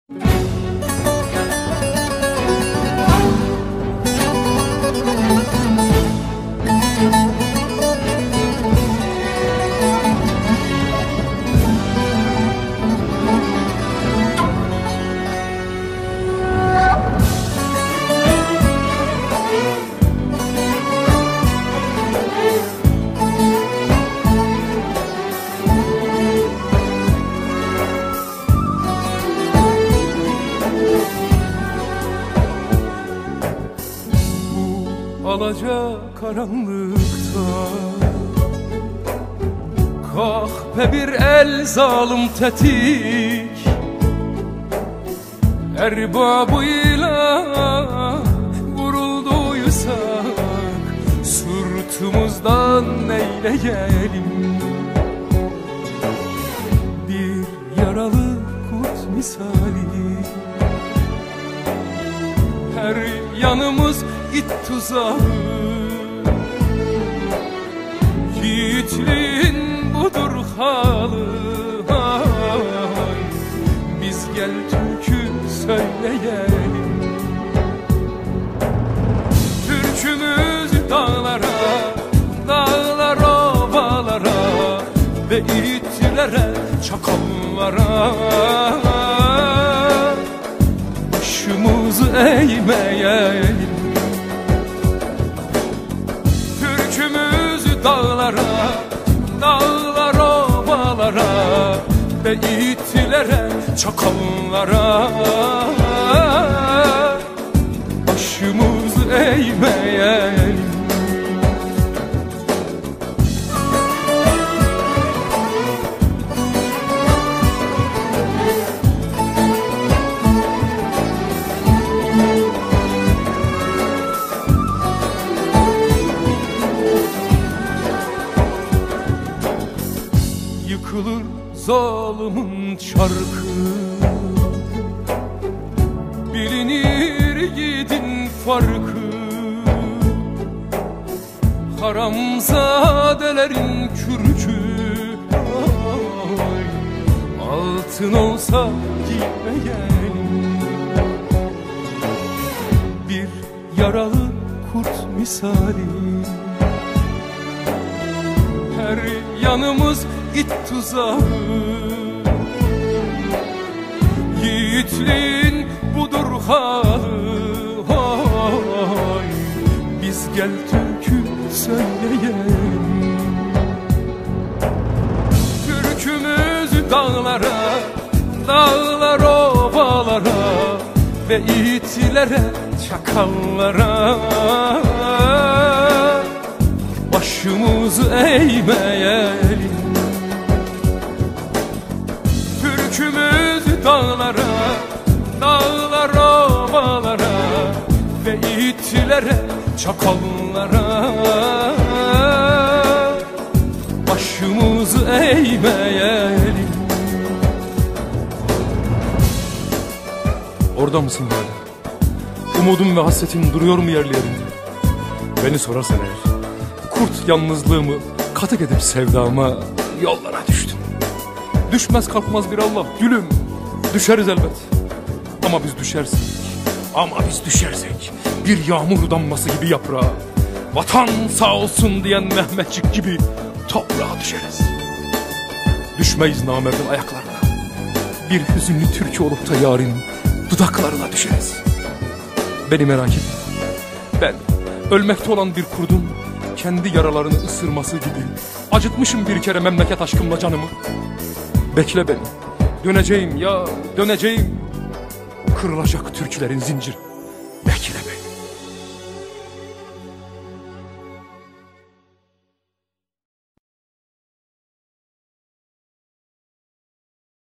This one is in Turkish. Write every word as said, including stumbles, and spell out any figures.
Alaca karanlıkta kahpe bir el zalim tetik erbabıyla vurulduysak sırtımızdan neyleyelim? Bir yaralı kurt misali her yanımız it tuzağı. Yiğitliğin budur halı. Ay, biz gel türkü söyleyelim. Türkümüz dağlara, dağlar ovalara ve itlere, çakallara başımızı eğmeyelim. Türkümüz dağlara, dağlar ovalara ve itlere, çakallara başımızı eğmeyelim. Yıkılır zalimin çarkı, bilinir yiğidin farkı. Haramzadelerin kürkü, ay, altın olsa giymeyelim. Bir yaralı kurt misali her yanımız it tuzağı. Yiğitliğin budur halı. Ay, biz gel türkü söyleyelim. Türkümüz dağlara, dağlar ovalara ve itlere, çakallara başımızı eğmeyelim. Türkümüz dağlara, dağlar ovalara ve itlere, çakallara başımızı eğmeyelim. Orada mısın hala? Umudum ve hasretin duruyor mu yerlerinde? Beni sorarsan eğer, kurt yalnızlığımı katık edip sevdama yollara düştüm. Düşmez kalkmaz bir Allah gülüm, düşeriz elbet. Ama biz düşersek, ama biz düşersek bir yağmur damlası gibi yaprağa, vatan sağ olsun diyen Mehmetçik gibi toprağa düşeriz. Düşmeyiz namerdin ayaklarına, bir hüzünlü türkü olup da yarın dudaklarına düşeriz. Beni merak etme, ben ölmekte olan bir kurdun kendi yaralarını ısırması gibi acıtmışım bir kere memleket aşkımla canımı. Bekle beni, döneceğim ya döneceğim, kırılacak türkülerin zinciri.